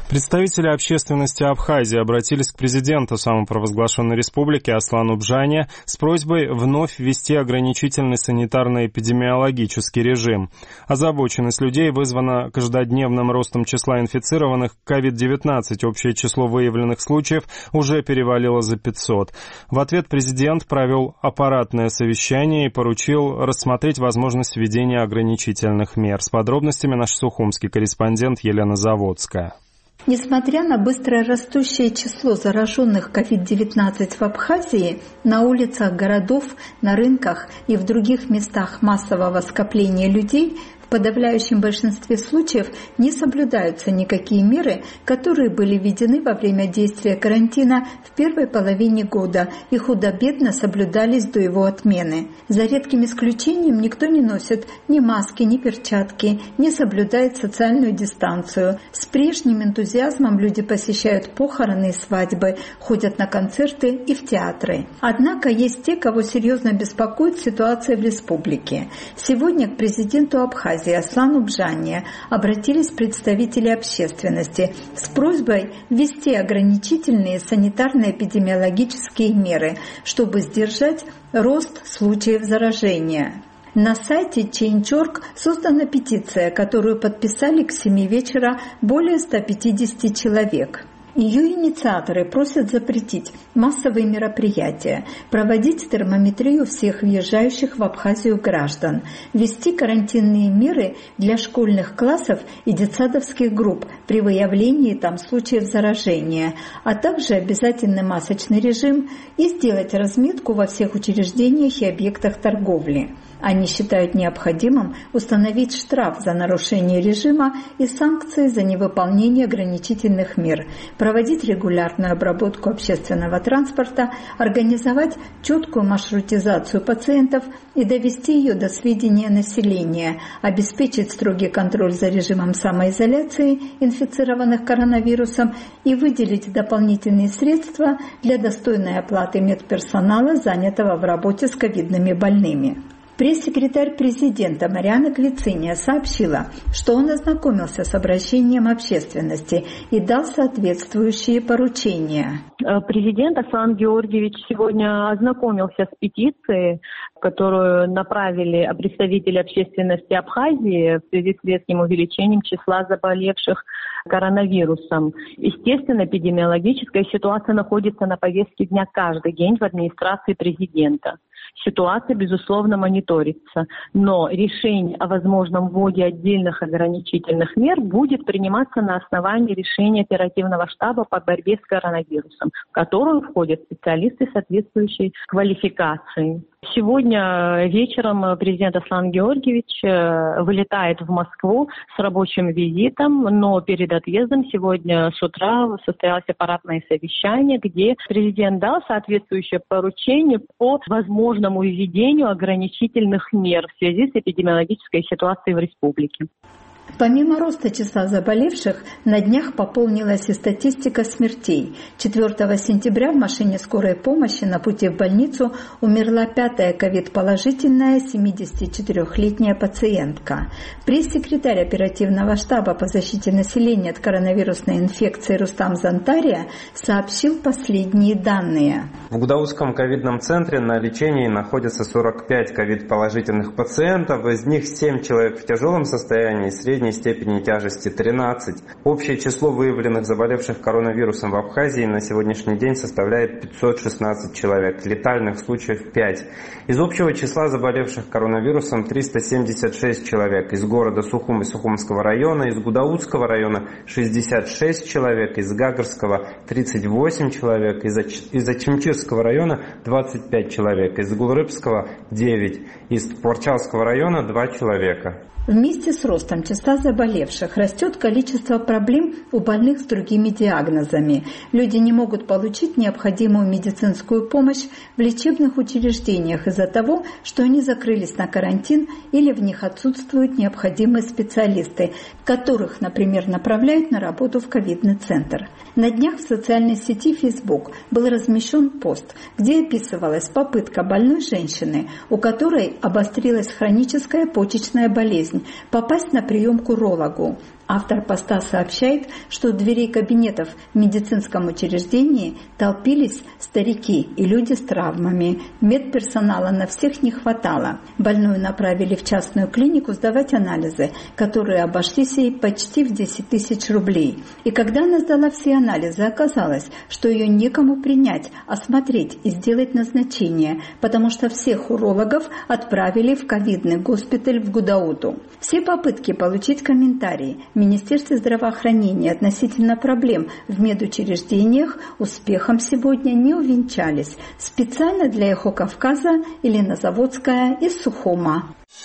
Представители общественности Абхазии обратились к президенту самопровозглашенной республики Аслану Бжане с просьбой вновь ввести ограничительный санитарно-эпидемиологический режим. Озабоченность людей вызвана каждодневным ростом числа инфицированных COVID-19. Общее число выявленных случаев уже перевалило за 500. В ответ президент провел аппаратное совещание и поручил рассмотреть возможность введения ограничительных мер. С подробностями наш сухумский корреспондент Елена Заводская. Несмотря на быстро растущее число зараженных COVID-19 в Абхазии, на улицах городов, на рынках и в других местах массового скопления людей в подавляющем большинстве случаев не соблюдаются никакие меры, которые были введены во время действия карантина в первой половине года и худо-бедно соблюдались до его отмены. За редким исключением никто не носит ни маски, ни перчатки, не соблюдает социальную дистанцию. С прежним энтузиазмом люди посещают похороны и свадьбы, ходят на концерты и в театры. Однако есть те, кого серьезно беспокоит ситуация в республике. Сегодня к президенту Абхазии Аслану Бжане обратились представители общественности с просьбой ввести ограничительные санитарно-эпидемиологические меры, чтобы сдержать рост случаев заражения. На сайте Change.org создана петиция, которую подписали к 7 вечера более 150 человек. Ее инициаторы просят запретить массовые мероприятия, проводить термометрию всех въезжающих в Абхазию граждан, ввести карантинные меры для школьных классов и детсадовских групп при выявлении там случаев заражения, а также обязательный масочный режим и сделать разметку во всех учреждениях и объектах торговли. Они считают необходимым установить штраф за нарушение режима и санкции за невыполнение ограничительных мер, проводить регулярную обработку общественного транспорта, организовать четкую маршрутизацию пациентов и довести ее до сведения населения, обеспечить строгий контроль за режимом самоизоляции инфицированных коронавирусом и выделить дополнительные средства для достойной оплаты медперсонала, занятого в работе с ковидными больными. Пресс-секретарь президента Мариана Клициния сообщила, что он ознакомился с обращением общественности и дал соответствующие поручения. Президент Аслан Георгиевич сегодня ознакомился с петицией, которую направили представители общественности Абхазии в связи с резким увеличением числа заболевших коронавирусом. Естественно, эпидемиологическая ситуация находится на повестке дня каждый день в администрации президента. Ситуация, безусловно, мониторится, но решение о возможном вводе отдельных ограничительных мер будет приниматься на основании решения оперативного штаба по борьбе с коронавирусом, в которую входят специалисты соответствующей квалификации. Сегодня вечером президент Аслан Георгиевич вылетает в Москву с рабочим визитом, но перед отъездом сегодня с утра состоялось аппаратное совещание, где президент дал соответствующее поручение по возможному введению ограничительных мер в связи с эпидемиологической ситуацией в республике. Помимо роста числа заболевших, на днях пополнилась и статистика смертей. 4 сентября в машине скорой помощи на пути в больницу умерла 5-я ковид-положительная 74-летняя пациентка. Пресс-секретарь оперативного штаба по защите населения от коронавирусной инфекции Рустам Зантария сообщил последние данные. В Гудаутском ковидном центре на лечении находятся 45 ковид-положительных пациентов, из них 7 человек в тяжелом состоянии, средней степени тяжести 13. Общее число выявленных заболевших коронавирусом в Абхазии на сегодняшний день составляет 516 человек, летальных случаев 5. Из общего числа заболевших коронавирусом 376 человек, из города Сухум и Сухумского района, из Гудаутского района 66 человек, из Гагарского 38 человек, из Ачимчирского района 25 человек, из Гулрыбского 9, из Порчалского района 2 человека. Вместе с ростом числа заболевших растет количество проблем у больных с другими диагнозами. Люди не могут получить необходимую медицинскую помощь в лечебных учреждениях из-за того, что они закрылись на карантин или в них отсутствуют необходимые специалисты, которых, например, направляют на работу в ковидный центр. На днях в социальной сети Facebook был размещен пост, где описывалась попытка больной женщины, у которой обострилась хроническая почечная болезнь, попасть на прием к урологу. Автор поста сообщает, что у дверей кабинетов в медицинском учреждении толпились старики и люди с травмами. Медперсонала на всех не хватало. Больную направили в частную клинику сдавать анализы, которые обошлись ей почти в 10 тысяч рублей. И когда она сдала все анализы, оказалось, что ее некому принять, осмотреть и сделать назначение, потому что всех урологов отправили в ковидный госпиталь в Гудауту. Все попытки получить комментарии в Министерстве здравоохранения относительно проблем в медучреждениях успехом сегодня не увенчались. Специально для «Эхо Кавказа» Елена Заводская из Сухума.